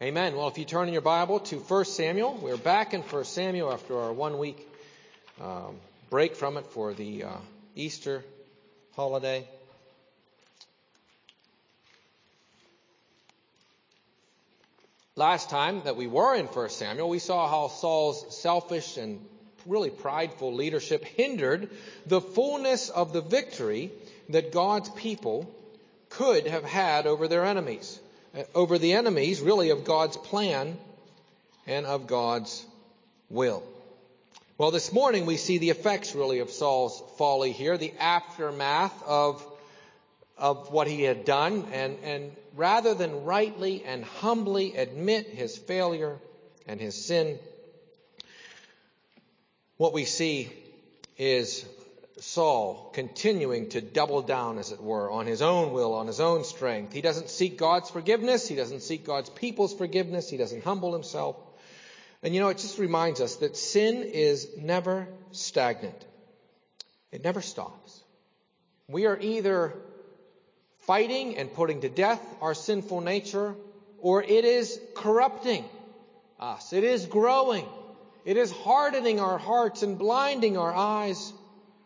Amen. Well, if you turn in your Bible to 1 Samuel, we're back in 1 Samuel after our 1 week break from it for the Easter holiday. Last time that we were in 1 Samuel, we saw how Saul's selfish and really prideful leadership hindered the fullness of the victory that God's people could have had over their enemies. Over the enemies, really, of God's plan and of God's will. Well, this morning we see the effects, really, of Saul's folly here, the aftermath of what he had done, and rather than rightly and humbly admit his failure and his sin, what we see is Saul continuing to double down, as it were, on his own will, on his own strength. He doesn't seek God's forgiveness. He doesn't seek God's people's forgiveness. He doesn't humble himself. And it just reminds us that sin is never stagnant. It never stops. We are either fighting and putting to death our sinful nature, or it is corrupting us. It is growing. It is hardening our hearts and blinding our eyes.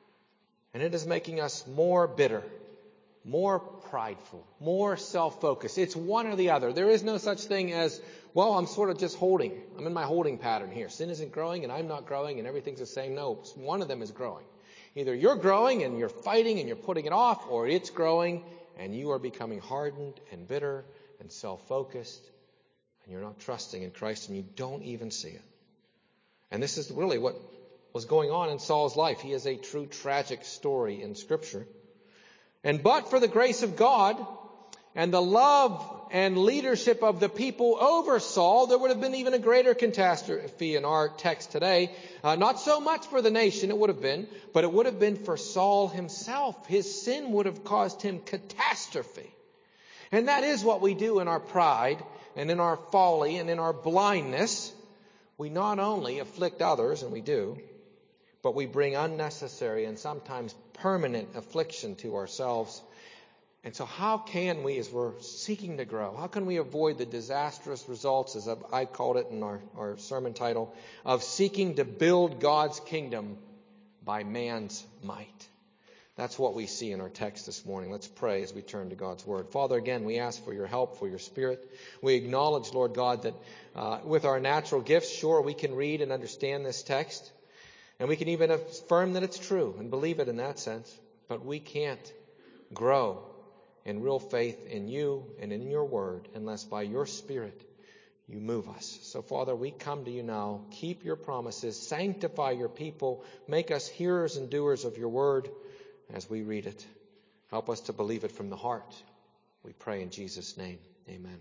And it is making us more bitter, more prideful, more self-focused. It's one or the other. There is no such thing as, well, I'm sort of just holding. I'm in my holding pattern here. Sin isn't growing and I'm not growing and everything's the same. No, one of them is growing. Either you're growing and you're fighting and you're putting it off, or it's growing and you are becoming hardened and bitter and self-focused, and you're not trusting in Christ and you don't even see it. And this is really what was going on in Saul's life. He is a true tragic story in Scripture. And but for the grace of God and the love and leadership of the people over Saul, there would have been even a greater catastrophe in our text today. Not so much for the nation, it would have been, but it would have been for Saul himself. His sin would have caused him catastrophe. And that is what we do in our pride and in our folly and in our blindness. We not only afflict others, and we do, but we bring unnecessary and sometimes permanent affliction to ourselves. And so how can we, as we're seeking to grow, how can we avoid the disastrous results, as I called it in our sermon title, of seeking to build God's kingdom by man's might? That's what we see in our text this morning. Let's pray as we turn to God's Word. Father, again, we ask for your help, for your Spirit. We acknowledge, Lord God, that with our natural gifts, sure, we can read and understand this text. And we can even affirm that it's true and believe it in that sense. But we can't grow in real faith in you and in your word unless by your Spirit you move us. So, Father, we come to you now. Keep your promises. Sanctify your people. Make us hearers and doers of your word as we read it. Help us to believe it from the heart. We pray in Jesus' name. Amen.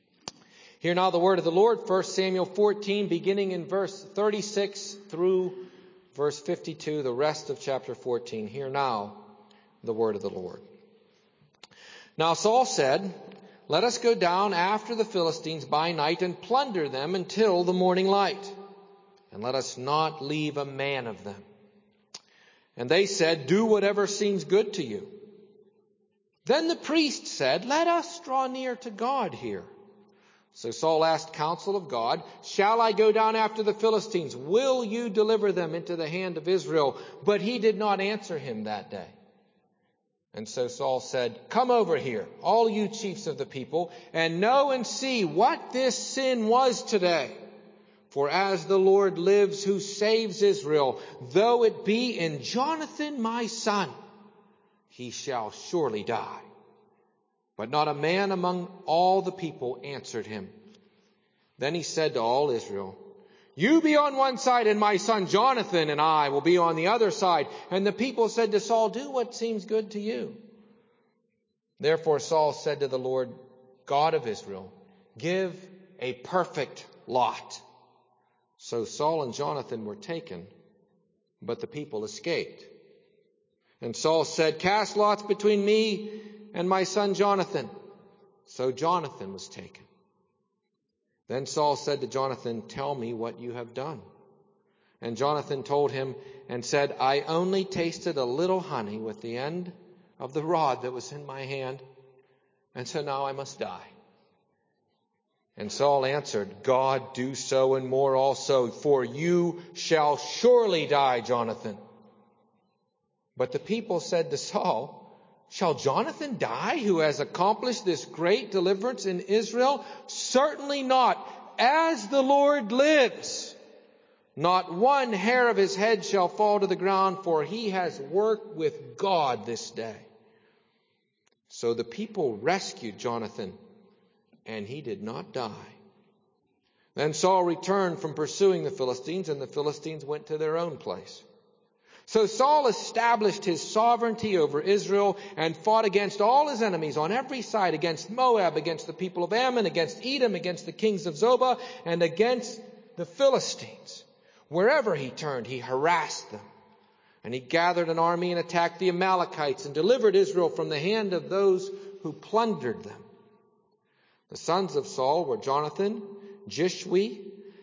Hear now the word of the Lord. 1 Samuel 14, beginning in verse 36 through verse 52, the rest of chapter 14. Hear now the word of the Lord. Now Saul said, "Let us go down after the Philistines by night and plunder them until the morning light. And let us not leave a man of them." And they said, "Do whatever seems good to you." Then the priest said, "Let us draw near to God here." So Saul asked counsel of God, "Shall I go down after the Philistines? Will you deliver them into the hand of Israel?" But he did not answer him that day. And so Saul said, "Come over here, all you chiefs of the people, and know and see what this sin was today. For as the Lord lives who saves Israel, though it be in Jonathan my son, he shall surely die." But not a man among all the people answered him. Then he said to all Israel, "You be on one side, and my son Jonathan and I will be on the other side." And the people said to Saul, "Do what seems good to you." Therefore Saul said to the Lord God of Israel, "Give a perfect lot." So Saul and Jonathan were taken, but the people escaped. And Saul said, "Cast lots between me and my son Jonathan." So Jonathan was taken. Then Saul said to Jonathan, "Tell me what you have done." And Jonathan told him and said, "I only tasted a little honey with the end of the rod that was in my hand, and so now I must die." And Saul answered, God do so and more also, for you shall surely die, Jonathan. But the people said to Saul, shall Jonathan die, who has accomplished this great deliverance in Israel? Certainly not. As the Lord lives, not one hair of his head shall fall to the ground, for he has worked with God this day. So the people rescued Jonathan, and he did not die. Then Saul returned from pursuing the Philistines, and the Philistines went to their own place. So Saul established his sovereignty over Israel and fought against all his enemies on every side, against Moab, against the people of Ammon, against Edom, against the kings of Zobah, and against the Philistines. Wherever he turned, he harassed them. And he gathered an army and attacked the Amalekites and delivered Israel from the hand of those who plundered them. The sons of Saul were Jonathan, Jishwi,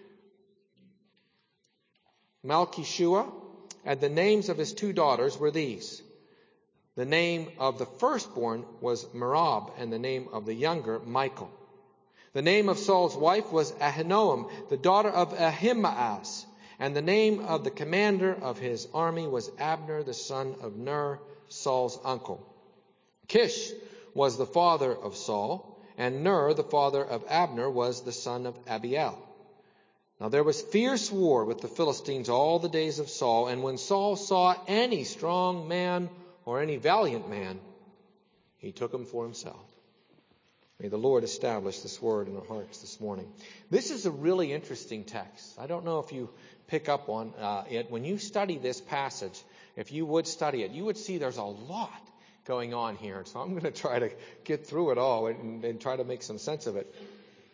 Malchishua, and the names of his 2 daughters were these. The name of the firstborn was Merab, and the name of the younger, Michal. The name of Saul's wife was Ahinoam, the daughter of Ahimaaz. And the name of the commander of his army was Abner, the son of Ner, Saul's uncle. Kish was the father of Saul, and Ner, the father of Abner, was the son of Abiel. Now there was fierce war with the Philistines all the days of Saul, and when Saul saw any strong man or any valiant man, he took him for himself. May the Lord establish this word in our hearts this morning. This is a really interesting text. I don't know if you pick up on it. When you study this passage, if you would study it, you would see there's a lot going on here. So I'm going to try to get through it all and try to make some sense of it.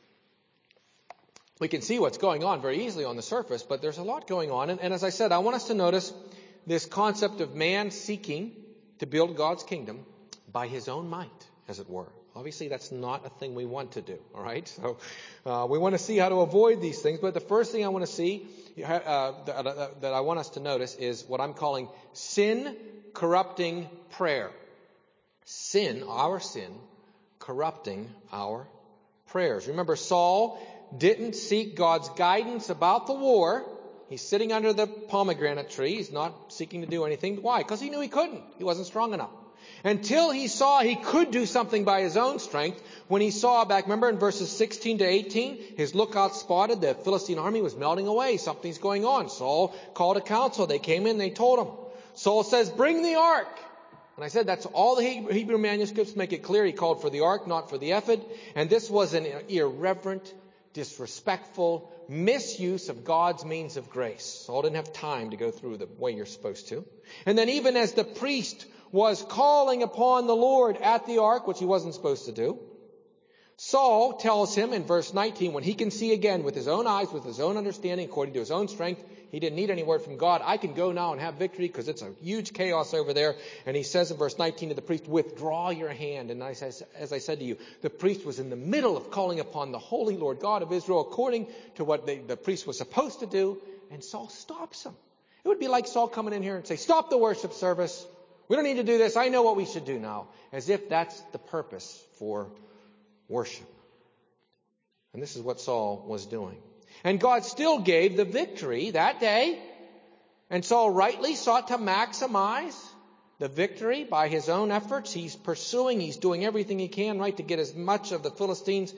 We can see what's going on very easily on the surface, but there's a lot going on. And as I said, I want us to notice this concept of man seeking to build God's kingdom by his own might, as it were. Obviously, that's not a thing we want to do, all right? So we want to see how to avoid these things. But the first thing I want to see, that I want us to notice, is what I'm calling sin-corrupting prayer. Sin, our sin, corrupting our prayers. Remember, Saul didn't seek God's guidance about the war. He's sitting under the pomegranate tree. He's not seeking to do anything. Why? Because he knew he couldn't. He wasn't strong enough. Until he saw he could do something by his own strength. When he saw back, remember in verses 16 to 18, his lookout spotted the Philistine army was melting away. Something's going on. Saul called a council. They came in, they told him. Saul says, bring the ark. And I said that's all the Hebrew manuscripts make it clear. He called for the ark, not for the ephod. And this was an irreverent, disrespectful misuse of God's means of grace. Saul didn't have time to go through the way you're supposed to. And then even as the priest was calling upon the Lord at the ark, which he wasn't supposed to do, Saul tells him in verse 19, when he can see again with his own eyes, with his own understanding, according to his own strength, he didn't need any word from God. I can go now and have victory because it's a huge chaos over there. And he says in verse 19 to the priest, withdraw your hand. And as I said to you, the priest was in the middle of calling upon the holy Lord God of Israel according to what the priest was supposed to do. And Saul stops him. It would be like Saul coming in here and say, stop the worship service. We don't need to do this. I know what we should do now. As if that's the purpose for worship. And this is what Saul was doing. And God still gave the victory that day. And Saul rightly sought to maximize the victory by his own efforts. He's pursuing, he's doing everything he can, right, to get as much of the Philistines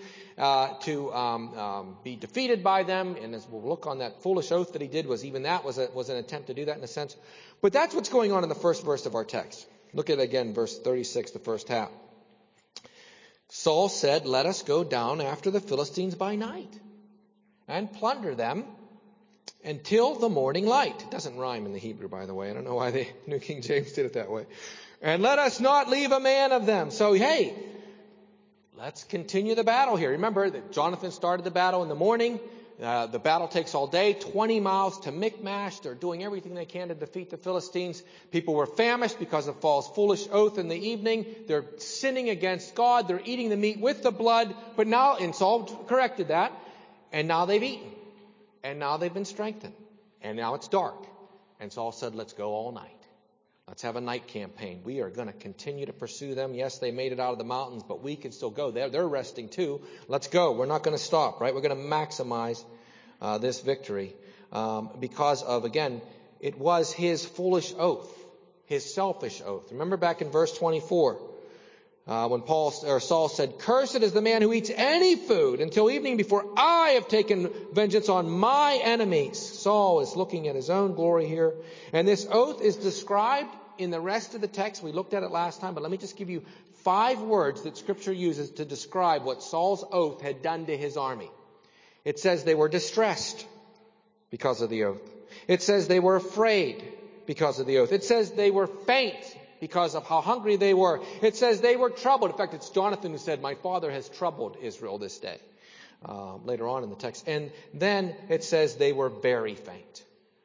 to be defeated by them. And as we'll look on that foolish oath that he did, was even that was an attempt to do that in a sense. But that's what's going on in the first verse of our text. Look at it again, verse 36, the first half. Saul said, let us go down after the Philistines by night and plunder them until the morning light. It doesn't rhyme in the Hebrew, by the way. I don't know why the New King James did it that way. And let us not leave a man of them. So, hey, let's continue the battle here. Remember that Jonathan started the battle in the morning. The battle takes all day, 20 miles to Michmash. They're doing everything they can to defeat the Philistines. People were famished because of Saul's foolish oath in the evening. They're sinning against God. They're eating the meat with the blood. But now, and Saul corrected that, and now they've eaten. And now they've been strengthened. And now it's dark. And Saul said, let's go all night. Let's have a night campaign. We are going to continue to pursue them. Yes, they made it out of the mountains, but we can still go. They're resting too. Let's go. We're not going to stop, right? We're going to maximize this victory because of, again, it was his foolish oath, his selfish oath. Remember back in verse 24 when Saul said, "Cursed is the man who eats any food until evening before I have taken vengeance on my enemies." Saul is looking at his own glory here. And this oath is described in the rest of the text. We looked at it last time, but let me just give you 5 words that Scripture uses to describe what Saul's oath had done to his army. It says they were distressed because of the oath. It says they were afraid because of the oath. It says they were faint because of how hungry they were. It says they were troubled. In fact, it's Jonathan who said, "My father has troubled Israel this day," later on in the text. And then it says they were very faint.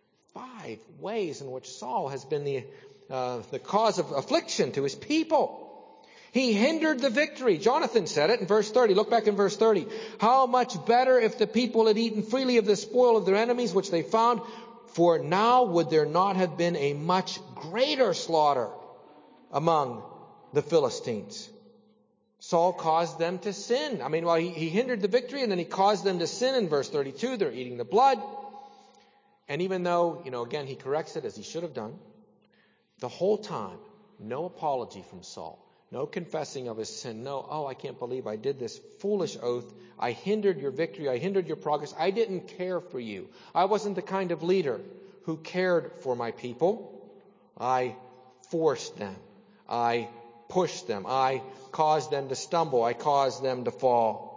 5 ways in which Saul has been the cause of affliction to his people. He hindered the victory. Jonathan said it in verse 30. Look back in verse 30. "How much better if the people had eaten freely of the spoil of their enemies, which they found, for now would there not have been a much greater slaughter among the Philistines." Saul caused them to sin. He hindered the victory, and then he caused them to sin in verse 32. They're eating the blood. And even though, again, he corrects it as he should have done, the whole time, no apology from Saul. No confessing of his sin. No, "Oh, I can't believe I did this foolish oath. I hindered your victory. I hindered your progress. I didn't care for you. I wasn't the kind of leader who cared for my people. I forced them. I pushed them. I caused them to stumble. I caused them to fall."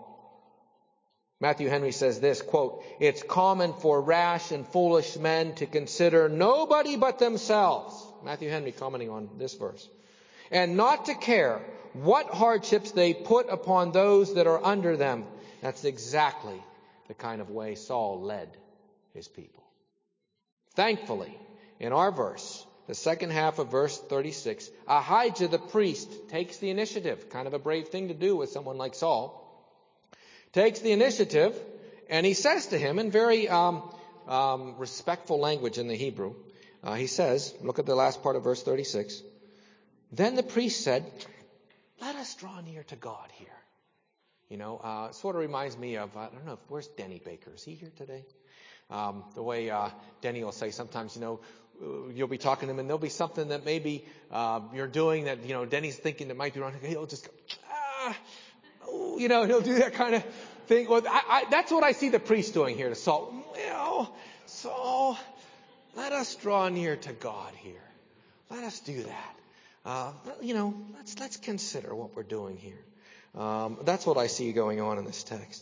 Matthew Henry says this, quote, "It's common for rash and foolish men to consider nobody but themselves." Matthew Henry commenting on this verse. "And not to care what hardships they put upon those that are under them." That's exactly the kind of way Saul led his people. Thankfully, in our verse, the second half of verse 36, Ahijah the priest takes the initiative. Kind of a brave thing to do with someone like Saul. Takes the initiative, and he says to him in very respectful language in the Hebrew, he says, look at the last part of verse 36, "Then the priest said, 'Let us draw near to God here.'" It sort of reminds me of, I don't know, where's Denny Baker? Is he here today? The way Denny will say sometimes, you'll be talking to him and there'll be something that maybe you're doing that, Denny's thinking that might be wrong. He'll just go, he'll do that kind of thing. Well, that's what I see the priest doing here to Saul. Saul, let us draw near to God here. Let us do that. Let's consider what we're doing here. That's what I see going on in this text.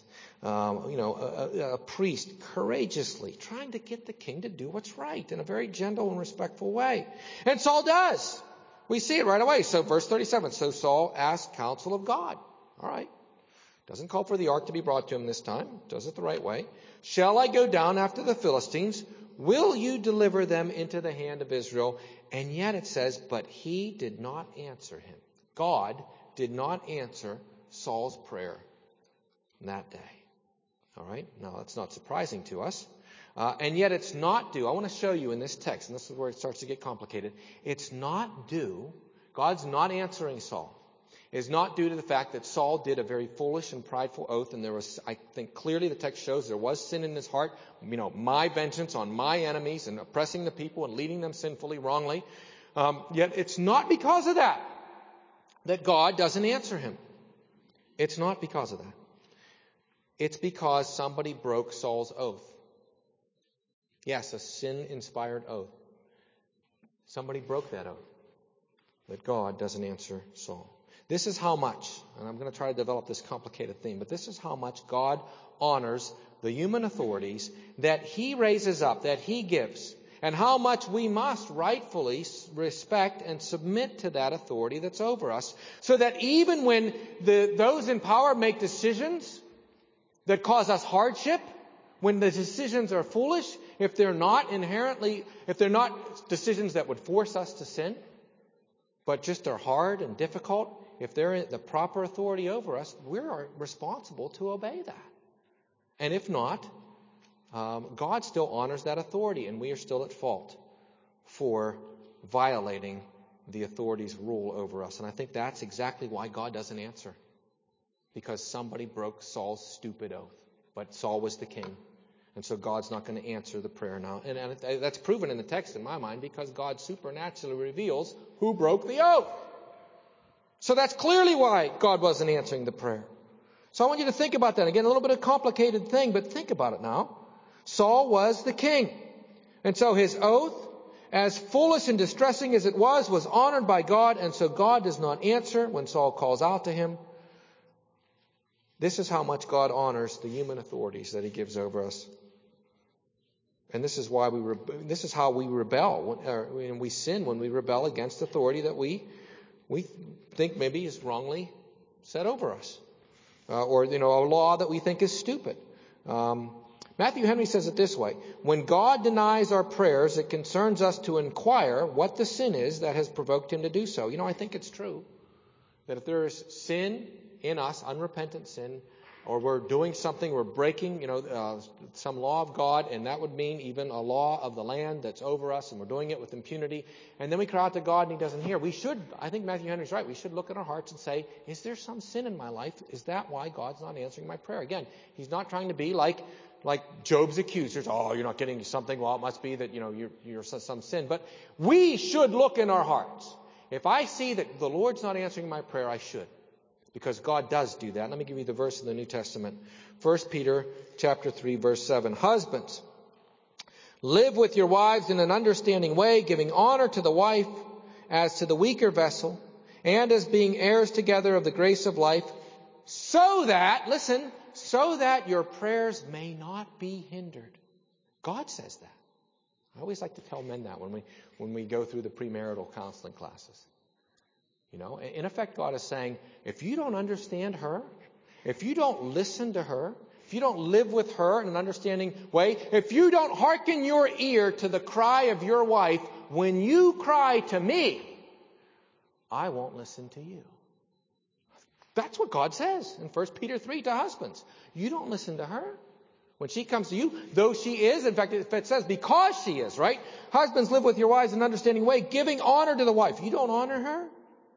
A priest courageously trying to get the king to do what's right in a very gentle and respectful way. And Saul does. We see it right away. So verse 37, "So Saul asked counsel of God." All right. Doesn't call for the ark to be brought to him this time. Does it the right way. "Shall I go down after the Philistines? Will you deliver them into the hand of Israel?" And yet it says, but he did not answer him. God did not answer Saul's prayer that day. All right. Now that's not surprising to us. And yet it's not due. I want to show you in this text, and this is where it starts to get complicated. It's not due. God's not answering Saul. Is not due to the fact that Saul did a very foolish and prideful oath, and there was, I think clearly the text shows there was sin in his heart, my vengeance on my enemies and oppressing the people and leading them sinfully, wrongly. Yet it's not because of that God doesn't answer him. It's not because of that. It's because somebody broke Saul's oath. Yes, a sin-inspired oath. Somebody broke that oath. But God doesn't answer Saul. This is how much, and I'm going to try to develop this complicated theme, but this is how much God honors the human authorities that he raises up, that he gives, and how much we must rightfully respect and submit to that authority that's over us, so that even when those in power make decisions that cause us hardship, when the decisions are foolish, if they're not decisions that would force us to sin, but just are hard and difficult, if they're the proper authority over us, we're responsible to obey that. And if not, God still honors that authority, and we are still at fault for violating the authorities rule over us. And I think that's exactly why God doesn't answer. Because somebody broke Saul's stupid oath. But Saul was the king. And so God's not going to answer the prayer now. And that's proven in the text in my mind because God supernaturally reveals who broke the oath. So that's clearly why God wasn't answering the prayer. So I want you to think about that. Again, a little bit of a complicated thing, but think about it now. Saul was the king. And so his oath, as foolish and distressing as it was honored by God. And so God does not answer when Saul calls out to him. This is how much God honors the human authorities that he gives over us. And this is why this is how we rebel when we sin, when we rebel against authority that we think maybe is wrongly set over us, or a law that we think is stupid. Matthew Henry says it this way: when God denies our prayers, it concerns us to inquire what the sin is that has provoked him to do so. I think it's true that if there is sin in us, unrepentant sin, or we're doing something, we're breaking, some law of God, and that would mean even a law of the land that's over us, and we're doing it with impunity, and then we cry out to God and he doesn't hear. I think Matthew Henry's right, we should look at our hearts and say, is there some sin in my life? Is that why God's not answering my prayer? Again, he's not trying to be like Job's accusers. Oh, you're not getting something. Well, it must be that, you're some sin. But we should look in our hearts. If I see that the Lord's not answering my prayer, I should. Because God does do that. Let me give you the verse in the New Testament. 1 Peter chapter 3, verse 7. Husbands, live with your wives in an understanding way, giving honor to the wife as to the weaker vessel, and as being heirs together of the grace of life, so that your prayers may not be hindered. God says that. I always like to tell men that when we go through the premarital counseling classes. In effect, God is saying, if you don't understand her, if you don't listen to her, if you don't live with her in an understanding way, if you don't hearken your ear to the cry of your wife, when you cry to me, I won't listen to you. That's what God says in 1 Peter 3 to husbands. You don't listen to her. When she comes to you, though she is, in fact, it says because she is, right? Husbands, live with your wives in an understanding way, giving honor to the wife. You don't honor her?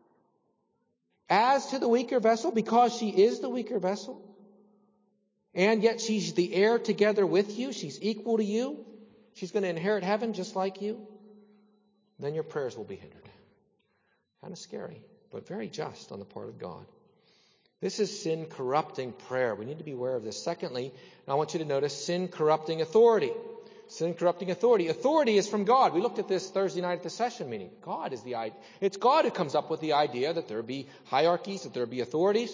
As to the weaker vessel, because she is the weaker vessel. And yet she's the heir together with you. She's equal to you. She's going to inherit heaven just like you. Then your prayers will be hindered. Kind of scary, but very just on the part of God. This is sin corrupting prayer. We need to be aware of this. Secondly, I want you to notice sin corrupting authority. Sin corrupting authority. Authority is from God. We looked at this Thursday night at the session meeting. God is the idea. It's God who comes up with the idea that there be hierarchies, that there be authorities,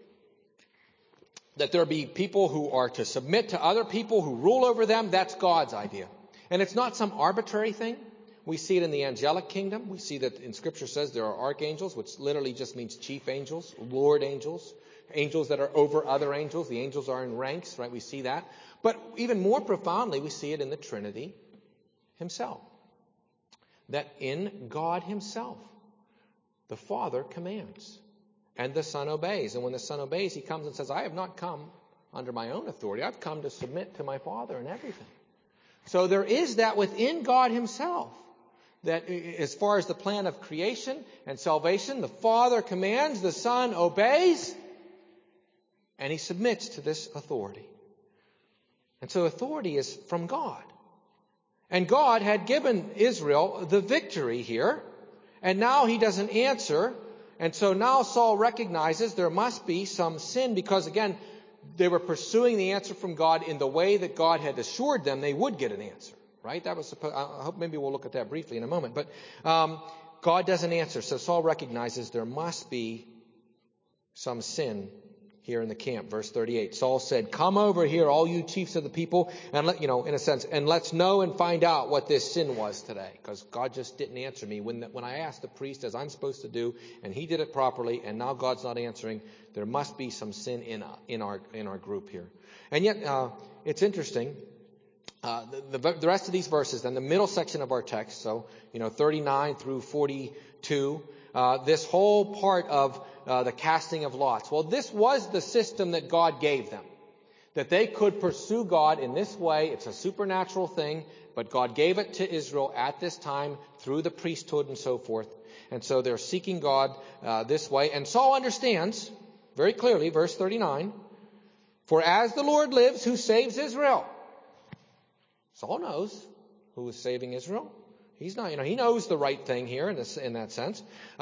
that there be people who are to submit to other people who rule over them. That's God's idea. And it's not some arbitrary thing. We see it in the angelic kingdom. We see that in Scripture says there are archangels, which literally just means chief angels, Lord angels, angels that are over other angels. The angels are in ranks, right? We see that. But even more profoundly, we see it in the Trinity himself. That in God himself, the Father commands and the Son obeys. And when the Son obeys, he comes and says, I have not come under my own authority. I've come to submit to my Father in everything. So there is that within God himself. That as far as the plan of creation and salvation, the Father commands, the Son obeys, and he submits to this authority. And so authority is from God. And God had given Israel the victory here, and now he doesn't answer. And so now Saul recognizes there must be some sin because, again, they were pursuing the answer from God in the way that God had assured them they would get an answer. Right? That was supposed. I hope maybe we'll look at that briefly in a moment. But God doesn't answer. So Saul recognizes there must be some sin here in the camp. Verse 38. Saul said, "Come over here, all you chiefs of the people, and in a sense, and let's know and find out what this sin was today, because God just didn't answer me when I asked the priest as I'm supposed to do, and he did it properly, and now God's not answering. There must be some sin in our group here." And yet, it's interesting. The rest of these verses, then the middle section of our text, so 39 through 42, this whole part of the casting of lots. Well, this was the system that God gave them. that they could pursue God in this way. It's a supernatural thing, but God gave it to Israel at this time through the priesthood and so forth. And so they're seeking God this way. And Saul understands very clearly, verse 39, for as the Lord lives, who saves Israel. Saul knows who is saving Israel. He's not, he knows the right thing here in that sense.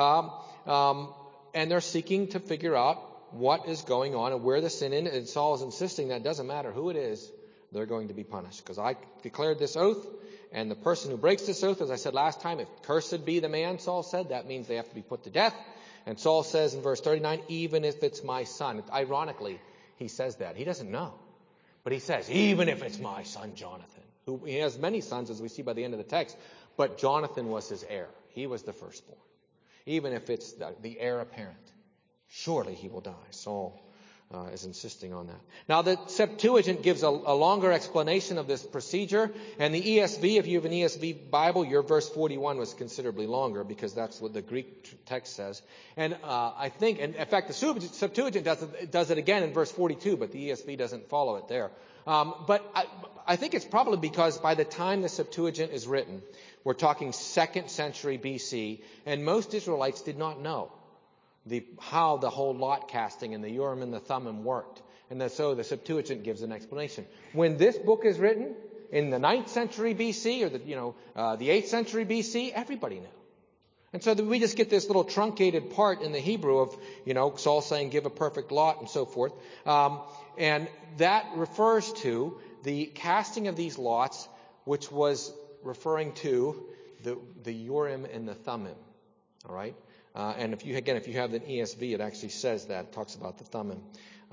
And they're seeking to figure out what is going on and where the sin is. And Saul is insisting that it doesn't matter who it is, they're going to be punished. Because I declared this oath, and the person who breaks this oath, as I said last time, if cursed be the man, Saul said, that means they have to be put to death. And Saul says in verse 39, even if it's my son. Ironically, he says that. He doesn't know. But he says, even if it's my son Jonathan, who he has many sons, as we see by the end of the text, but Jonathan was his heir. He was the firstborn. Even if it's the heir apparent, surely he will die. Saul is insisting on that. Now, the Septuagint gives a longer explanation of this procedure. And the ESV, if you have an ESV Bible, your verse 41 was considerably longer because that's what the Greek text says. And I think, and in fact, the Septuagint does it again in verse 42, but the ESV doesn't follow it there. But I think it's probably because by the time the Septuagint is written, we're talking 2nd century BC, and most Israelites did not know how the whole lot casting and the Urim and the Thummim worked. And so the Septuagint gives an explanation. When this book is written in the 9th century BC or the 8th century BC, everybody knew. And so we just get this little truncated part in the Hebrew of, Saul saying, give a perfect lot and so forth. And that refers to the casting of these lots, which was referring to the Urim and the Thummim. All right? And if you have an ESV, it actually says that. It talks about the Thummim.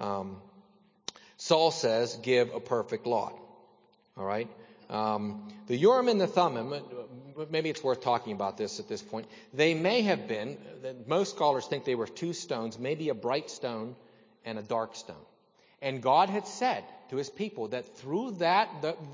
Saul says, give a perfect lot. All right? The Urim and the Thummim, maybe it's worth talking about this at this point. They may have been, most scholars think they were two stones, maybe a bright stone and a dark stone. And God had said to his people that through that,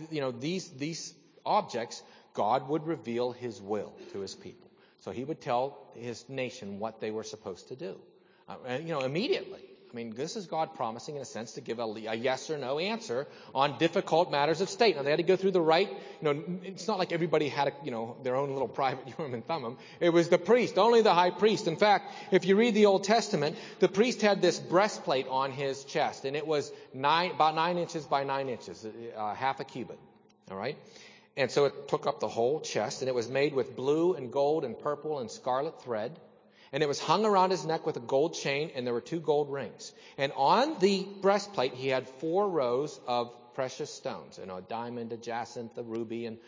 these objects, God would reveal his will to his people. So he would tell his nation what they were supposed to do. Immediately. I mean, this is God promising, in a sense, to give a yes or no answer on difficult matters of state. Now, they had to go through the right, it's not like everybody had, their own little private Urim and Thummim. It was the priest, only the high priest. In fact, if you read the Old Testament, the priest had this breastplate on his chest, and it was about 9 inches by 9 inches, half a cubit. All right? And so it took up the whole chest, and it was made with blue and gold and purple and scarlet thread. And it was hung around his neck with a gold chain, and there were 2 gold rings. And on the breastplate, he had 4 rows of precious stones, a diamond, a jacinth, a ruby, and,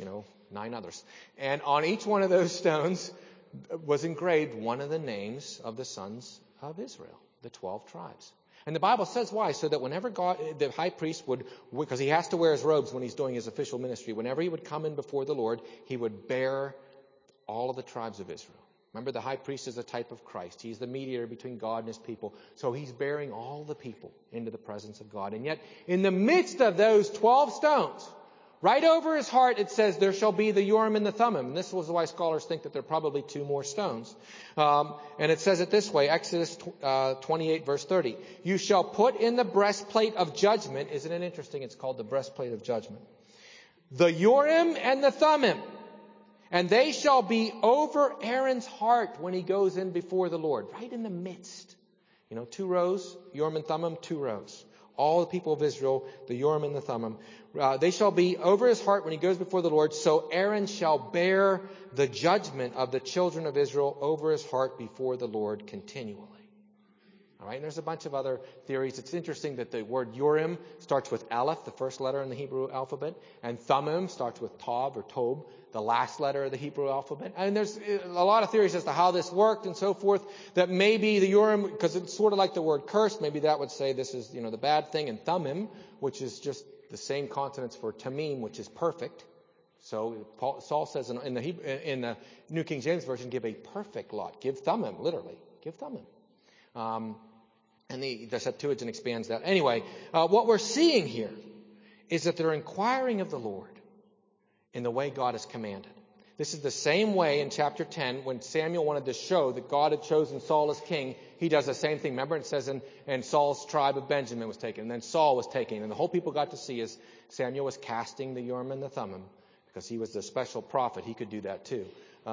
9 others. And on each one of those stones was engraved one of the names of the sons of Israel, the 12 tribes. And the Bible says why? So that whenever the high priest would, because he has to wear his robes when he's doing his official ministry, whenever he would come in before the Lord, he would bear all of the tribes of Israel. Remember, the high priest is a type of Christ. He's the mediator between God and his people. So he's bearing all the people into the presence of God. And yet, in the midst of those 12 stones, right over his heart, it says, there shall be the Urim and the Thummim. And this was why scholars think that there are probably 2 more stones. And it says it this way, Exodus 28, verse 30. You shall put in the breastplate of judgment. Isn't it interesting? It's called the breastplate of judgment. The Urim and the Thummim. And they shall be over Aaron's heart when he goes in before the Lord. Right in the midst. 2 rows, Urim and Thummim, 2 rows. All the people of Israel, the Urim and the Thummim. They shall be over his heart when he goes before the Lord. So Aaron shall bear the judgment of the children of Israel over his heart before the Lord continually. All right, and there's a bunch of other theories. It's interesting that the word Urim starts with Aleph, the first letter in the Hebrew alphabet, and Thummim starts with Tav or Tob, the last letter of the Hebrew alphabet. And there's a lot of theories as to how this worked and so forth, that maybe the Urim, because it's sort of like the word cursed, maybe that would say this is, the bad thing, and Thummim, which is just the same consonants for Tamim, which is perfect. So Saul says in the New King James Version, give a perfect lot. Give Thummim, literally. Give Thummim. And the Septuagint expands that. Anyway, what we're seeing here is that they're inquiring of the Lord in the way God has commanded. This is the same way in chapter 10 when Samuel wanted to show that God had chosen Saul as king. He does the same thing. Remember, it says, and Saul's tribe of Benjamin was taken, and then Saul was taken. And the whole people got to see as Samuel was casting the Urim and the Thummim, because he was the special prophet. He could do that too.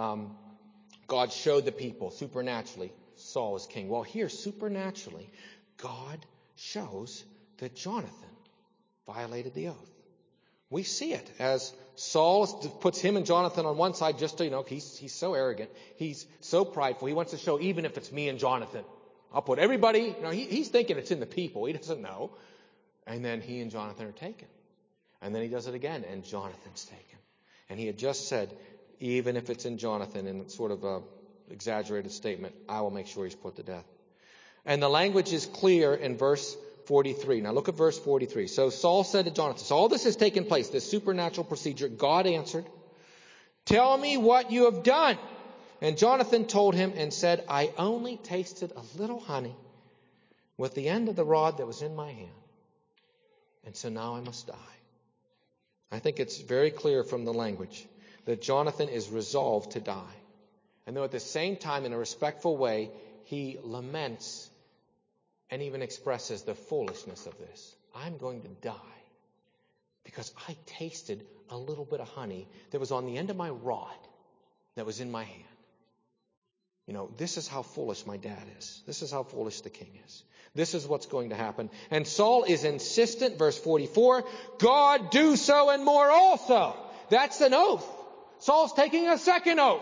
God showed the people supernaturally Saul as king. Well, here, supernaturally, God shows that Jonathan violated the oath. We see it as Saul puts him and Jonathan on one side just to, he's so arrogant. He's so prideful. He wants to show, even if it's me and Jonathan, I'll put everybody, he's thinking it's in the people. He doesn't know. And then he and Jonathan are taken. And then he does it again, and Jonathan's taken. And he had just said, even if it's in Jonathan, in sort of a exaggerated statement, I will make sure he's put to death. And the language is clear in verse 43. Now look at verse 43. So Saul said to Jonathan, so all this has taken place, this supernatural procedure. God answered, tell me what you have done. And Jonathan told him and said, I only tasted a little honey with the end of the rod that was in my hand. And so now I must die. I think it's very clear from the language that Jonathan is resolved to die. And though at the same time, in a respectful way, he laments and even expresses the foolishness of this. I'm going to die because I tasted a little bit of honey that was on the end of my rod that was in my hand. This is how foolish my dad is. This is how foolish the king is. This is what's going to happen. And Saul is insistent, verse 44, God do so and more also. That's an oath. Saul's taking a second oath.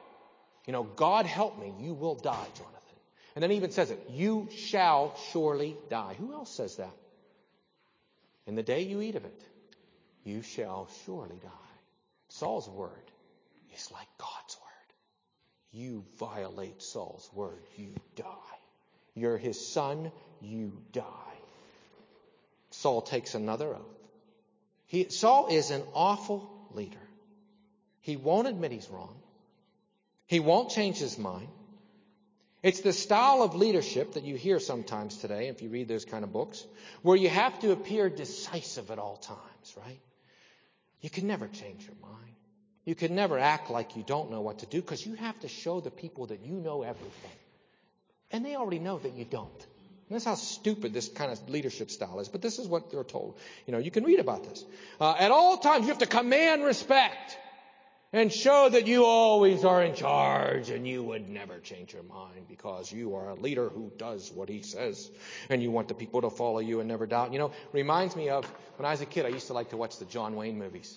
God help me, you will die, Jonathan. And then he even says it, you shall surely die. Who else says that? In the day you eat of it, you shall surely die. Saul's word is like God's word. You violate Saul's word, you die. You're his son, you die. Saul takes another oath. Saul is an awful leader. He won't admit he's wrong. He won't change his mind. It's the style of leadership that you hear sometimes today, if you read those kind of books, where you have to appear decisive at all times, right? You can never change your mind. You can never act like you don't know what to do, because you have to show the people that you know everything. And they already know that you don't. And that's how stupid this kind of leadership style is. But this is what they're told. You can read about this. At all times, you have to command respect and show that you always are in charge and you would never change your mind because you are a leader who does what he says and you want the people to follow you and never doubt. Reminds me of when I was a kid, I used to like to watch the John Wayne movies.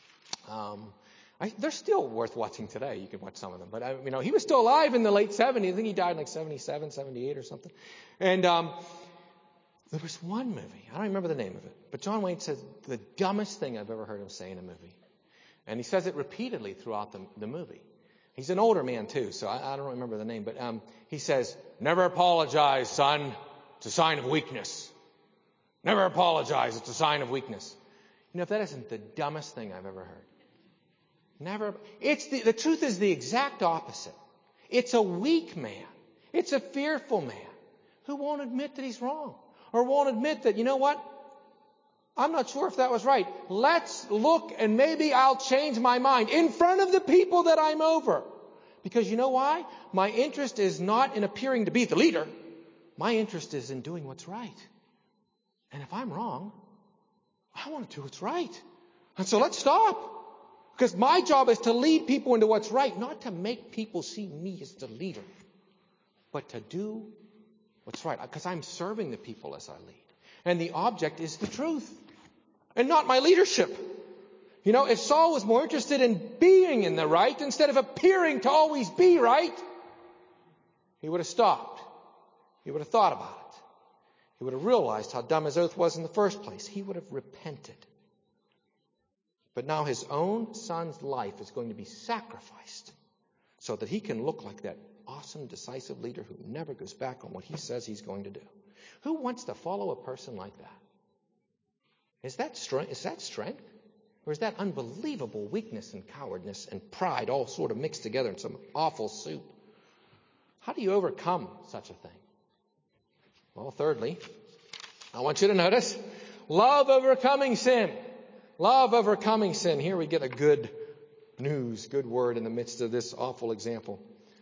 They're still worth watching today. You can watch some of them. But, he was still alive in the late 70s. I think he died in like 77, 78 or something. And there was one movie. I don't remember the name of it. But John Wayne said the dumbest thing I've ever heard him say in a movie. And he says it repeatedly throughout the movie. He's an older man, too, so I don't remember the name. But he says, never apologize, son. It's a sign of weakness. Never apologize. It's a sign of weakness. If that isn't the dumbest thing I've ever heard. Never. The truth is the exact opposite. It's a weak man. It's a fearful man who won't admit that he's wrong or won't admit that, I'm not sure if that was right. Let's look and maybe I'll change my mind in front of the people that I'm over. Because you know why? My interest is not in appearing to be the leader. My interest is in doing what's right. And if I'm wrong, I want to do what's right. And so let's stop. Because my job is to lead people into what's right, not to make people see me as the leader, but to do what's right. Because I'm serving the people as I lead. And the object is the truth and not my leadership. If Saul was more interested in being in the right instead of appearing to always be right, he would have stopped. He would have thought about it. He would have realized how dumb his oath was in the first place. He would have repented. But now his own son's life is going to be sacrificed so that he can look like that awesome, decisive leader who never goes back on what he says he's going to do. Who wants to follow a person like that? Is that strength? Or is that unbelievable weakness and cowardness and pride all sort of mixed together in some awful soup? How do you overcome such a thing? Well, thirdly, I want you to notice love overcoming sin. Love overcoming sin. Here we get a good news, good word in the midst of this awful example.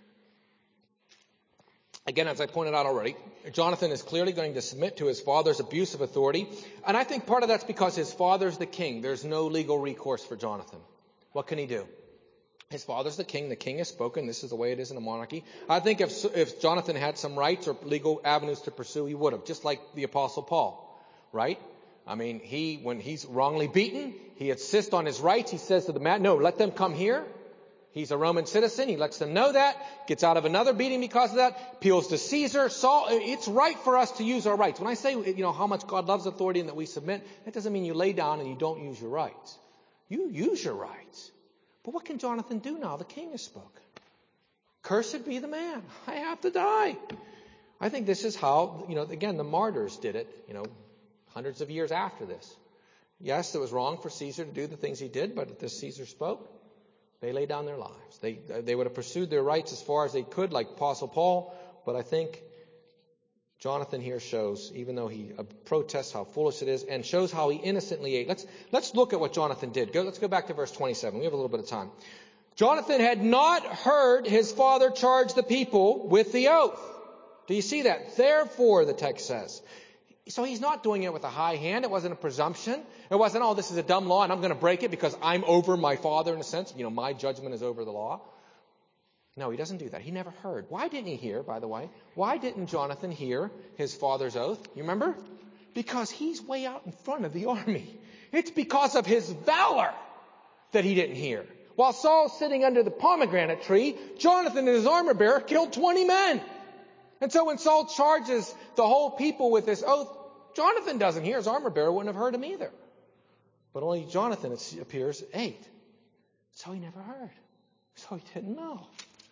Again, as I pointed out already, Jonathan is clearly going to submit to his father's abuse of authority. And I think part of that's because his father's the king. There's no legal recourse for Jonathan. What can he do? His father's the king has spoken. This is the way it is in a monarchy. I think if Jonathan had some rights or legal avenues to pursue, he would have, just like the Apostle Paul, right? I mean, when he's wrongly beaten, he insists on his rights. He says to the man, no, let them come here. He's a Roman citizen. He lets them know that, gets out of another beating because of that, appeals to Caesar. Saul, it's right for us to use our rights. When I say, how much God loves authority and that we submit, that doesn't mean you lay down and you don't use your rights. You use your rights. But what can Jonathan do now? The king has spoken. Cursed be the man. I have to die. I think this is how, again, the martyrs did it, hundreds of years after this. Yes, it was wrong for Caesar to do the things he did, but if Caesar spoke, they laid down their lives. They would have pursued their rights as far as they could, like Apostle Paul. But I think Jonathan here shows, even though he protests how foolish it is, and shows how he innocently ate. Let's look at what Jonathan did. Let's go back to verse 27. We have a little bit of time. Jonathan had not heard his father charge the people with the oath. Do you see that? Therefore, the text says. So he's not doing it with a high hand. It wasn't a presumption. It wasn't, this is a dumb law and I'm going to break it because I'm over my father in a sense. My judgment is over the law. No, he doesn't do that. He never heard. Why didn't he hear, by the way? Why didn't Jonathan hear his father's oath? You remember? Because he's way out in front of the army. It's because of his valor that he didn't hear. While Saul's sitting under the pomegranate tree, Jonathan and his armor bearer killed 20 men. And so when Saul charges the whole people with this oath, Jonathan doesn't hear. His armor bearer wouldn't have heard him either. But only Jonathan, it appears, ate. So he never heard. So he didn't know.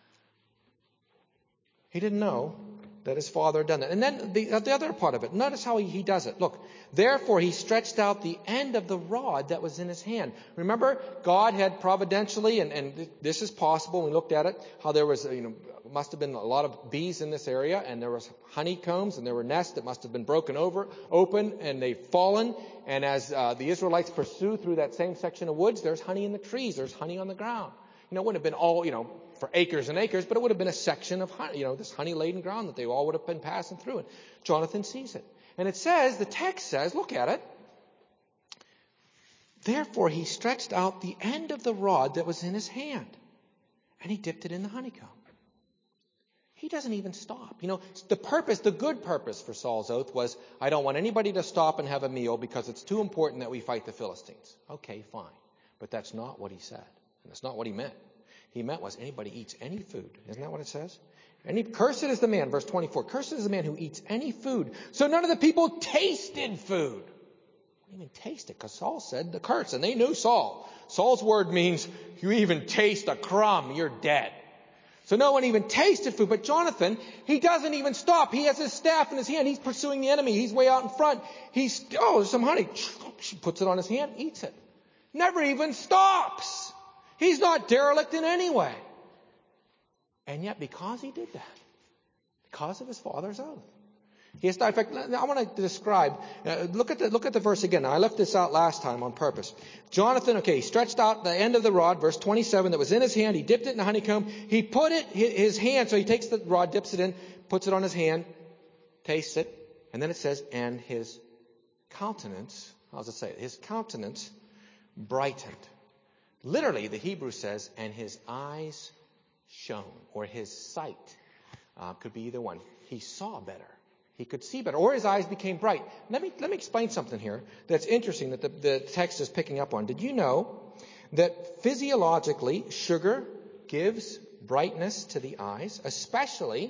He didn't know that his father had done that. And then the other part of it, notice how he does it. Look, therefore he stretched out the end of the rod that was in his hand. Remember, God had providentially, and this is possible, we looked at it, how there was, must have been a lot of bees in this area, and there was honeycombs, and there were nests that must have been broken open, and they've fallen. And as the Israelites pursue through that same section of woods, there's honey in the trees, there's honey on the ground. It wouldn't have been all, for acres and acres, but it would have been a section of honey, this honey-laden ground that they all would have been passing through. And Jonathan sees it. And it says, the text says, look at it. Therefore he stretched out the end of the rod that was in his hand, and he dipped it in the honeycomb. He doesn't even stop. The good purpose for Saul's oath was, I don't want anybody to stop and have a meal because it's too important that we fight the Philistines. Okay, fine. But that's not what he said. And that's not what he meant. He meant was anybody eats any food. Isn't that what it says? Cursed is the man, verse 24. Cursed is the man who eats any food. So none of the people tasted food. What do you mean tasted? Because Saul said the curse, and they knew Saul. Saul's word means you even taste a crumb, you're dead. So no one even tasted food. But Jonathan, he doesn't even stop. He has his staff in his hand. He's pursuing the enemy. He's way out in front. There's some honey. Puts it on his hand, eats it. Never even stops. He's not derelict in any way. And yet, because he did that, because of his father's oath, in fact, I want to describe. Look at the verse again. Now, I left this out last time on purpose. Jonathan, he stretched out the end of the rod, verse 27, that was in his hand. He dipped it in the honeycomb. He put it his hand, so he takes the rod, dips it in, puts it on his hand, tastes it, and then it says, and his countenance. How does it say it? His countenance brightened. Literally, the Hebrew says, and his eyes shone, or his sight. Could be either one. He saw better. He could see better, or his eyes became bright. Let me explain something here that's interesting that the text is picking up on. Did you know that physiologically sugar gives brightness to the eyes, especially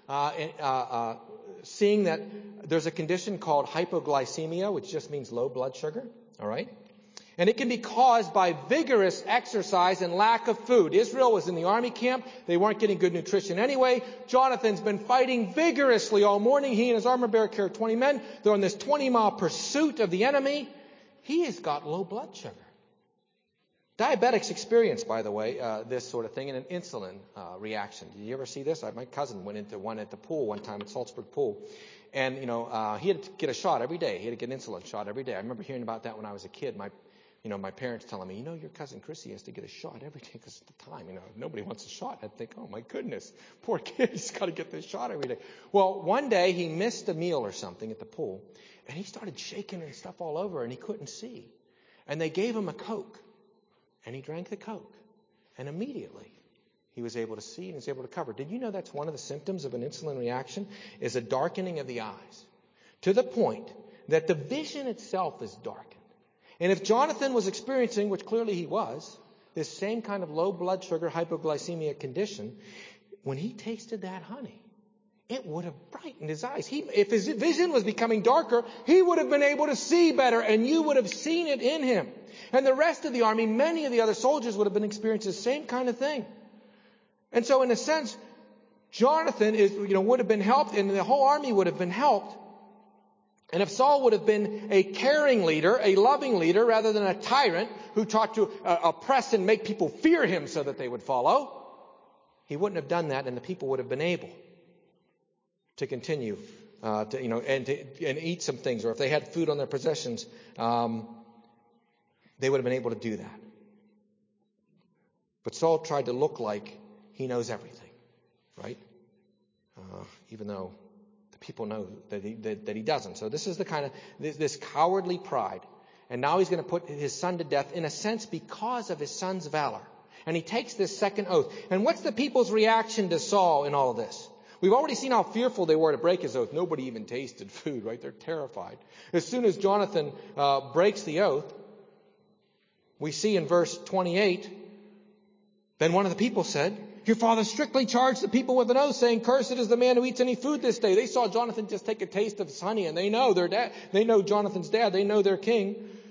seeing that there's a condition called hypoglycemia, which just means low blood sugar, all right? And it can be caused by vigorous exercise and lack of food. Israel was in the army camp. They weren't getting good nutrition anyway. Jonathan's been fighting vigorously all morning. He and his armor bearer carried 20 men. They're on this 20-mile pursuit of the enemy. He has got low blood sugar. Diabetics experience, by the way, this sort of thing in an insulin reaction. Did you ever see this? My cousin went into one at the pool one time at Salzburg Pool. And, he had to get a shot every day. He had to get an insulin shot every day. I remember hearing about that when I was a kid. my parents telling me, your cousin Chrissy has to get a shot every day because of the time. Nobody wants a shot. I'd think, oh my goodness, poor kid, he's got to get this shot every day. Well, one day he missed a meal or something at the pool, and he started shaking and stuff all over, and he couldn't see. And they gave him a Coke, and he drank the Coke, and immediately he was able to see and he was able to cover. Did you know that's one of the symptoms of an insulin reaction is a darkening of the eyes, to the point that the vision itself is darkened. And if Jonathan was experiencing, which clearly he was, this same kind of low blood sugar hypoglycemia condition, when he tasted that honey, it would have brightened his eyes. If his vision was becoming darker, he would have been able to see better, and you would have seen it in him. And the rest of the army, many of the other soldiers would have been experiencing the same kind of thing. And so in a sense, Jonathan would have been helped, and the whole army would have been helped. And if Saul would have been a caring leader, a loving leader, rather than a tyrant who taught to oppress and make people fear him so that they would follow, he wouldn't have done that, and the people would have been able to continue and eat some things, or if they had food on their possessions, they would have been able to do that. But Saul tried to look like he knows everything, right? Even though the people know that he doesn't. So this is the kind of this cowardly pride. And now he's going to put his son to death, in a sense, because of his son's valor. And he takes this second oath. And what's the people's reaction to Saul in all of this? We've already seen how fearful they were to break his oath. Nobody even tasted food, right? They're terrified. As soon as Jonathan breaks the oath, we see in verse 28, then one of the people said, your father strictly charged the people with an oath, saying, cursed is the man who eats any food this day. They saw Jonathan just take a taste of his honey, and they know their dad. They know Jonathan's dad. They know their king.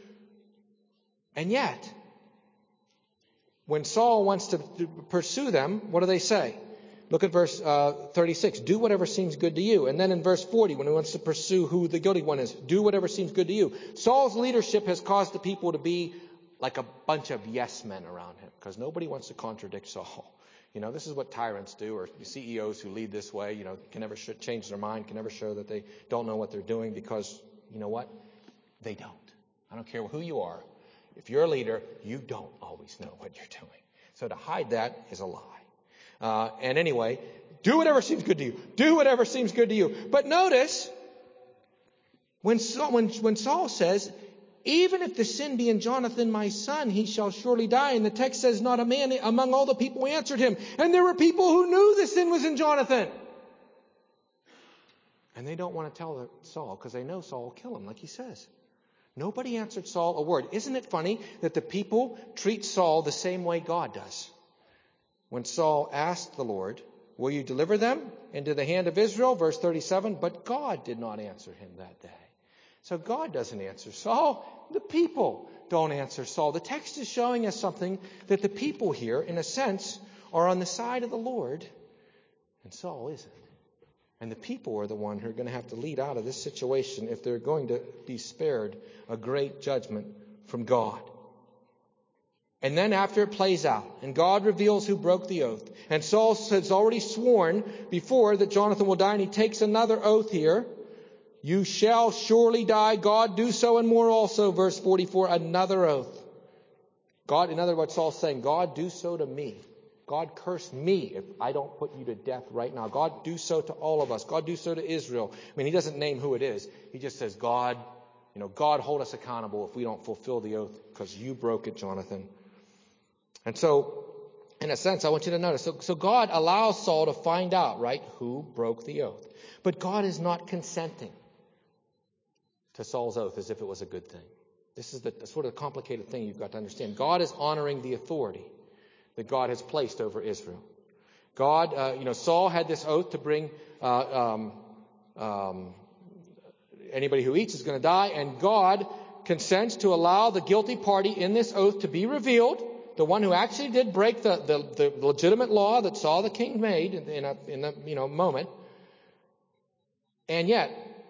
And yet, when Saul wants to pursue them, what do they say? Look at verse 36. Do whatever seems good to you. And then in verse 40, when he wants to pursue who the guilty one is, do whatever seems good to you. Saul's leadership has caused the people to be like a bunch of yes men around him, because nobody wants to contradict Saul. This is what tyrants do, or CEOs who lead this way, can never change their mind, can never show that they don't know what they're doing, because, you know what? They don't. I don't care who you are. If you're a leader, you don't always know what you're doing. So to hide that is a lie. And anyway, do whatever seems good to you. Do whatever seems good to you. But notice, when Saul says, even if the sin be in Jonathan, my son, he shall surely die. And the text says, not a man among all the people answered him. And there were people who knew the sin was in Jonathan. And they don't want to tell Saul, because they know Saul will kill him, like he says. Nobody answered Saul a word. Isn't it funny that the people treat Saul the same way God does? When Saul asked the Lord, will you deliver them into the hand of Israel? Verse 37, but God did not answer him that day. So God doesn't answer Saul. The people don't answer Saul. The text is showing us something, that the people here, in a sense, are on the side of the Lord, and Saul isn't. And the people are the one who are going to have to lead out of this situation if they're going to be spared a great judgment from God. And then after it plays out, and God reveals who broke the oath, and Saul has already sworn before that Jonathan will die, and he takes another oath here. You shall surely die. God do so and more also. Verse 44, another oath. God, in other words, Saul's saying, God do so to me. God curse me if I don't put you to death right now. God do so to all of us. God do so to Israel. I mean, he doesn't name who it is. He just says, God hold us accountable if we don't fulfill the oath, because you broke it, Jonathan. And so, in a sense, I want you to notice. So God allows Saul to find out, right, who broke the oath. But God is not consenting to Saul's oath as if it was a good thing. This is the sort of complicated thing you've got to understand. God is honoring the authority that God has placed over Israel. God, Saul had this oath to bring anybody who eats is going to die, and God consents to allow the guilty party in this oath to be revealed, the one who actually did break the legitimate law that Saul the king made in a moment. And yet,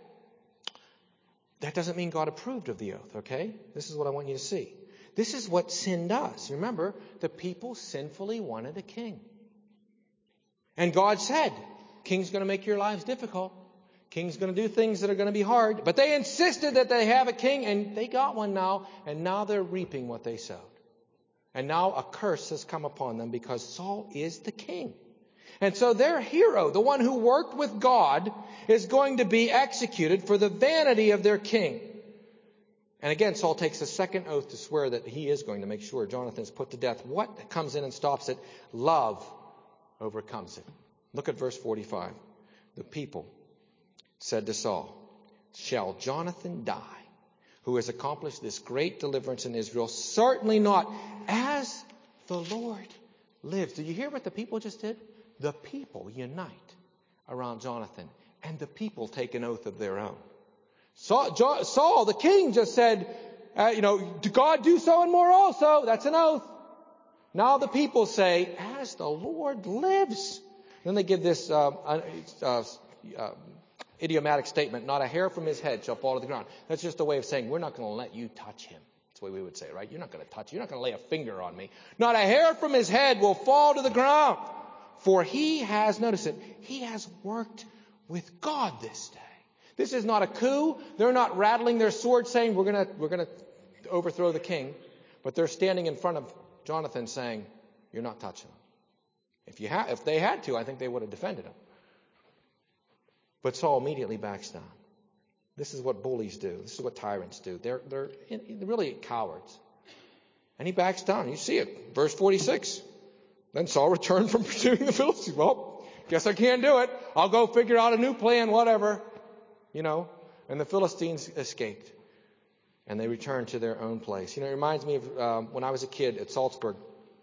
that doesn't mean God approved of the oath, okay? This is what I want you to see. This is what sin does. Remember, the people sinfully wanted a king. And God said, king's going to make your lives difficult. King's going to do things that are going to be hard. But they insisted that they have a king, and they got one now. And now they're reaping what they sowed. And now a curse has come upon them because Saul is the king. And so their hero, the one who worked with God, is going to be executed for the vanity of their king. And again, Saul takes a second oath to swear that he is going to make sure Jonathan is put to death. What comes in and stops it? Love overcomes it. Look at verse 45. The people said to Saul, "Shall Jonathan die, who has accomplished this great deliverance in Israel? Certainly not, as the Lord lives." Do you hear what the people just did? The people unite around Jonathan, and the people take an oath of their own. Saul, the king, just said, "To God do so and more also." That's an oath. Now the people say, "As the Lord lives." Then they give this idiomatic statement, "Not a hair from his head shall fall to the ground." That's just a way of saying, we're not going to let you touch him. That's the way we would say, right? You're not going to touch, you're not going to lay a finger on me. Not a hair from his head will fall to the ground. For he has, notice it, he has worked with God this day. This is not a coup. They're not rattling their swords saying, we're going to overthrow the king. But they're standing in front of Jonathan saying, you're not touching him. If they had to, I think they would have defended him. But Saul immediately backs down. This is what bullies do. This is what tyrants do. They're really cowards. And he backs down. You see it. Verse 46. Then Saul returned from pursuing the Philistines. Well, guess I can't do it. I'll go figure out a new plan, whatever. And the Philistines escaped. And they returned to their own place. It reminds me of when I was a kid at Salzburg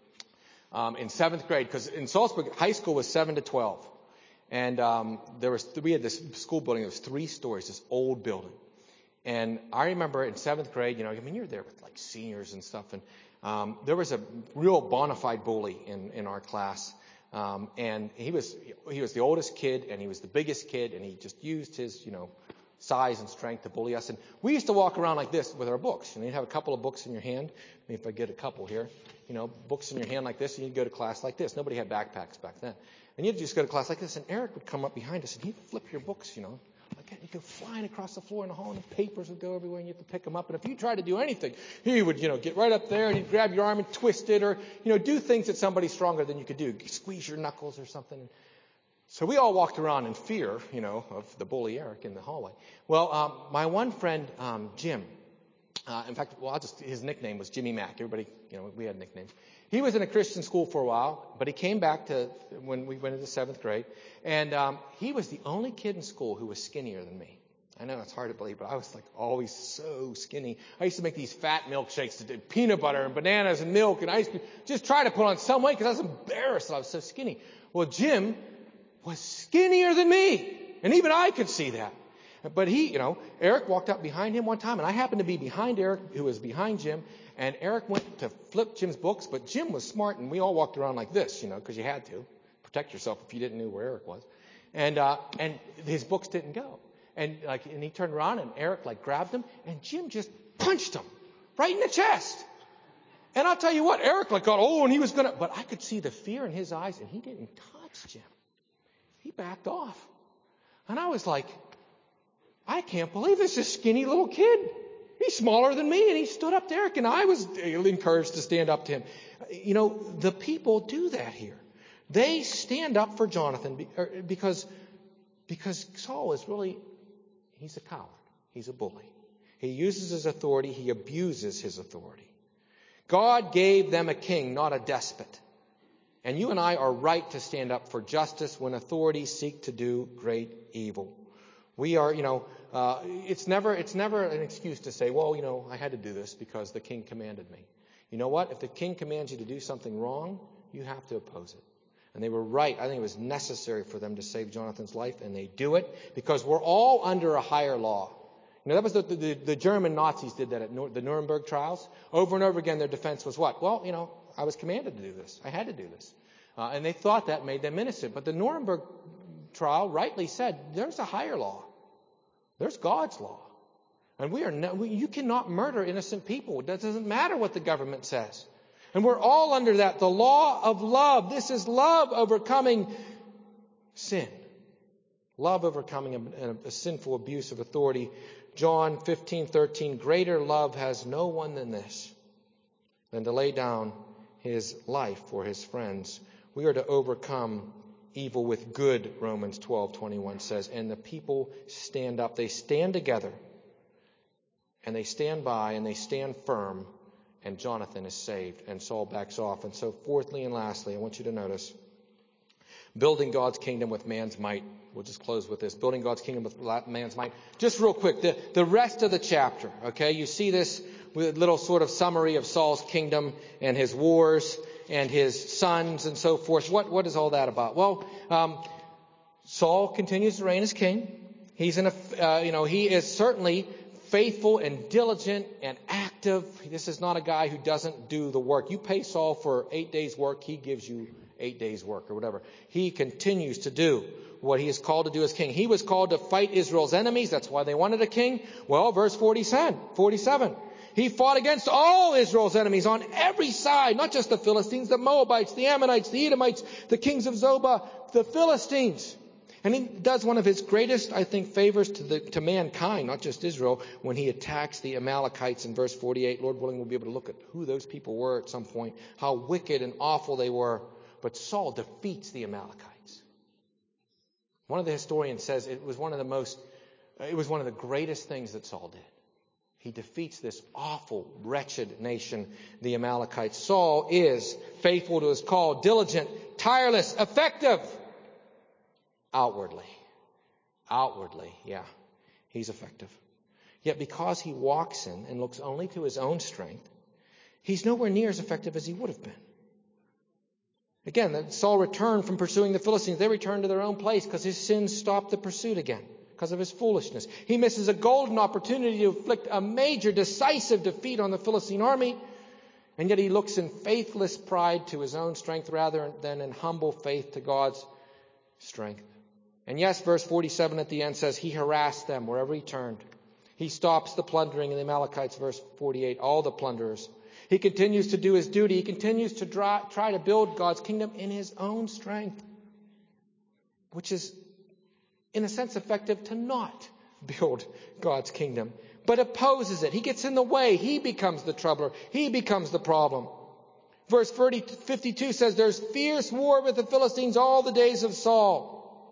in 7th grade. Because in Salzburg, high school was 7 to 12. And we had this school building that was 3 stories, this old building. And I remember in 7th grade, you're there with like seniors and stuff. And there was a real bona fide bully in our class. And he was the oldest kid, and he was the biggest kid, and he just used his, size and strength to bully us. And we used to walk around like this with our books. You'd have a couple of books in your hand. Maybe if I get a couple here, books in your hand like this, and you'd go to class like this. Nobody had backpacks back then. And you'd just go to class like this, and Eric would come up behind us, and he'd flip your books, like he'd go flying across the floor in the hall, and the papers would go everywhere, and you have to pick them up. And if you tried to do anything, he would, get right up there, and he'd grab your arm and twist it, or, do things that somebody stronger than you could do. Squeeze your knuckles or something. So we all walked around in fear, of the bully Eric in the hallway. Well, my one friend, Jim, in fact, his nickname was Jimmy Mack. Everybody, we had nicknames. He was in a Christian school for a while, but he came back to when we went into 7th grade, and he was the only kid in school who was skinnier than me. I know it's hard to believe, but I was like always so skinny. I used to make these fat milkshakes that did peanut butter and bananas and milk and ice cream, just try to put on some weight because I was embarrassed that I was so skinny. Well, Jim was skinnier than me, and even I could see that. But Eric walked up behind him one time, and I happened to be behind Eric, who was behind Jim, and Eric went to flip Jim's books, but Jim was smart, and we all walked around like this, because you had to protect yourself if you didn't know where Eric was. And his books didn't go. And he turned around, and Eric grabbed him, and Jim just punched him right in the chest. And I'll tell you what, Eric and he was gonna, but I could see the fear in his eyes, and he didn't touch Jim. He backed off. And I was like, I can't believe this is a skinny little kid. He's smaller than me, and he stood up to Eric, and I was encouraged to stand up to him. The people do that here. They stand up for Jonathan because Saul is really, he's a coward. He's a bully. He uses his authority. He abuses his authority. God gave them a king, not a despot. And you and I are right to stand up for justice when authorities seek to do great evil. We are, it's never an excuse to say, well, I had to do this because the king commanded me. You know what? If the king commands you to do something wrong, you have to oppose it. And they were right. I think it was necessary for them to save Jonathan's life, and they do it because we're all under a higher law. That was the German Nazis did that at the Nuremberg trials. Over and over again, their defense was what? Well, I was commanded to do this. I had to do this. And they thought that made them innocent. But the Nuremberg trial rightly said there's a higher law. There's God's law. And you cannot murder innocent people. It doesn't matter what the government says. And we're all under that. The law of love. This is love overcoming sin. Love overcoming a sinful abuse of authority. John 15:13, greater love has no one than this, than to lay down his life for his friends. We are to overcome evil with good, Romans 12:21 says. And the people stand up. They stand together. And they stand by and they stand firm. And Jonathan is saved. And Saul backs off. And so fourthly and lastly, I want you to notice, building God's kingdom with man's might. We'll just close with this. Building God's kingdom with man's might. Just real quick, the rest of the chapter, okay? You see this with a little sort of summary of Saul's kingdom and his wars and his sons and so forth. What is all that about? Well, Saul continues to reign as king. He's he is certainly faithful and diligent and active. This is not a guy who doesn't do the work. You pay Saul for 8 days' work, he gives you 8 days' work or whatever. He continues to do what he is called to do as king. He was called to fight Israel's enemies. That's why they wanted a king. Well, verse 47. He fought against all Israel's enemies on every side, not just the Philistines, the Moabites, the Ammonites, the Edomites, the kings of Zobah, the Philistines. And he does one of his greatest, I think, favors to mankind, not just Israel, when he attacks the Amalekites in verse 48. Lord willing, we'll be able to look at who those people were at some point, how wicked and awful they were. But Saul defeats the Amalekites. One of the historians says it was one of the greatest things that Saul did. He defeats this awful, wretched nation, the Amalekites. Saul is faithful to his call, diligent, tireless, effective. Outwardly, yeah, he's effective. Yet because he walks in and looks only to his own strength, he's nowhere near as effective as he would have been. Again, Saul returned from pursuing the Philistines. They returned to their own place because his sins stopped the pursuit again, because of his foolishness. He misses a golden opportunity to inflict a major, decisive defeat on the Philistine army, and yet he looks in faithless pride to his own strength rather than in humble faith to God's strength. And yes, verse 47 at the end says he harassed them wherever he turned. He stops the plundering in the Amalekites, verse 48, all the plunderers. He continues to do his duty. He continues to try to build God's kingdom in his own strength, which is, in a sense, effective to not build God's kingdom, but opposes it. He gets in the way. He becomes the troubler. He becomes the problem. Verse 52 says there's fierce war with the Philistines all the days of Saul.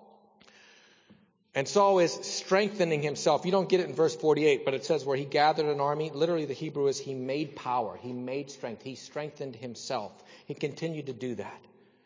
And Saul is strengthening himself. You don't get it in verse 48, but it says where he gathered an army. Literally the Hebrew is he made power. He made strength. He strengthened himself. He continued to do that.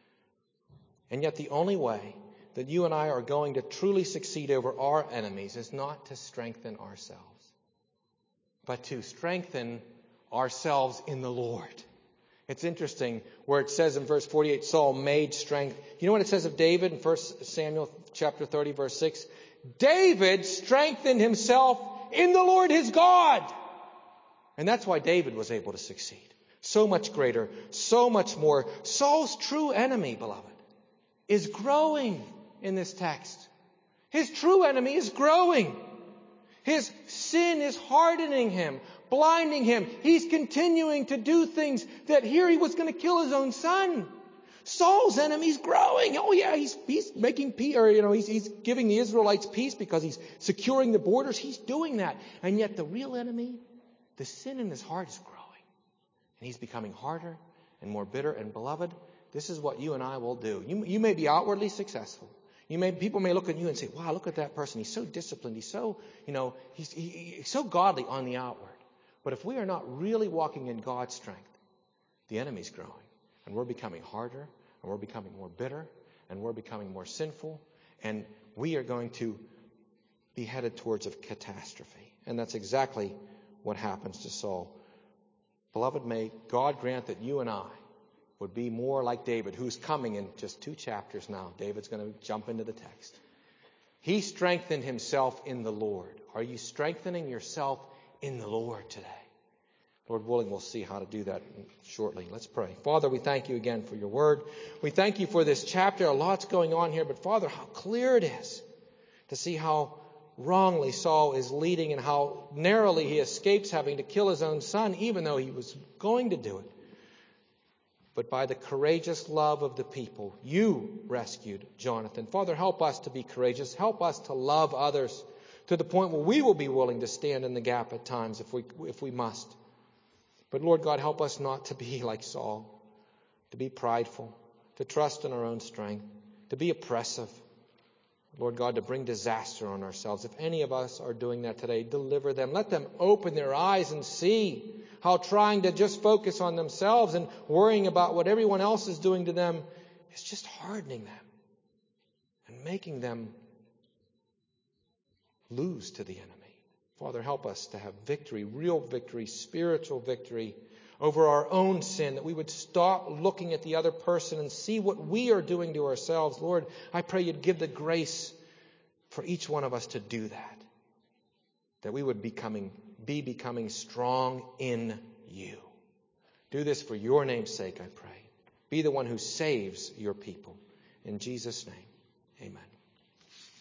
And yet the only way that you and I are going to truly succeed over our enemies is not to strengthen ourselves, but to strengthen ourselves in the Lord. It's interesting where it says in verse 48, Saul made strength. You know what it says of David in 1 Samuel chapter 30, verse 6? David strengthened himself in the Lord his God. And that's why David was able to succeed. So much greater, so much more. Saul's true enemy, beloved, is growing in this text. His true enemy is growing. His sin is hardening him, blinding him. He's continuing to do things that here he was going to kill his own son. Saul's enemy's growing. Oh yeah, he's making peace, or he's giving the Israelites peace because he's securing the borders. He's doing that. And yet the real enemy, the sin in his heart is growing. And he's becoming harder and more bitter. And beloved, this is what you and I will do. You may be outwardly successful. People may look at you and say, wow, look at that person. He's so disciplined. He's so, he's so godly on the outward. But if we are not really walking in God's strength, the enemy's growing. And we're becoming harder, and we're becoming more bitter, and we're becoming more sinful. And we are going to be headed towards a catastrophe. And that's exactly what happens to Saul. Beloved, may God grant that you and I would be more like David, who's coming in just 2 chapters now. David's going to jump into the text. He strengthened himself in the Lord. Are you strengthening yourself in the Lord today? Lord willing, we'll see how to do that shortly. Let's pray. Father, we thank you again for your word. We thank you for this chapter. A lot's going on here, but Father, how clear it is to see how wrongly Saul is leading and how narrowly he escapes having to kill his own son, even though he was going to do it. but by the courageous love of the people, you rescued Jonathan. Father, help us to be courageous. Help us to love others to the point where we will be willing to stand in the gap at times if we must. But Lord God, help us not to be like Saul, to be prideful, to trust in our own strength, to be oppressive. Lord God, to bring disaster on ourselves. If any of us are doing that today, deliver them. Let them open their eyes and see how trying to just focus on themselves and worrying about what everyone else is doing to them is just hardening them and making them lose to the enemy. Father, help us to have victory, real victory, spiritual victory over our own sin, that we would stop looking at the other person and see what we are doing to ourselves. Lord, I pray you'd give the grace for each one of us to do that we would be becoming strong in you. Do this for your name's sake, I pray. Be the one who saves your people. In Jesus' name, amen.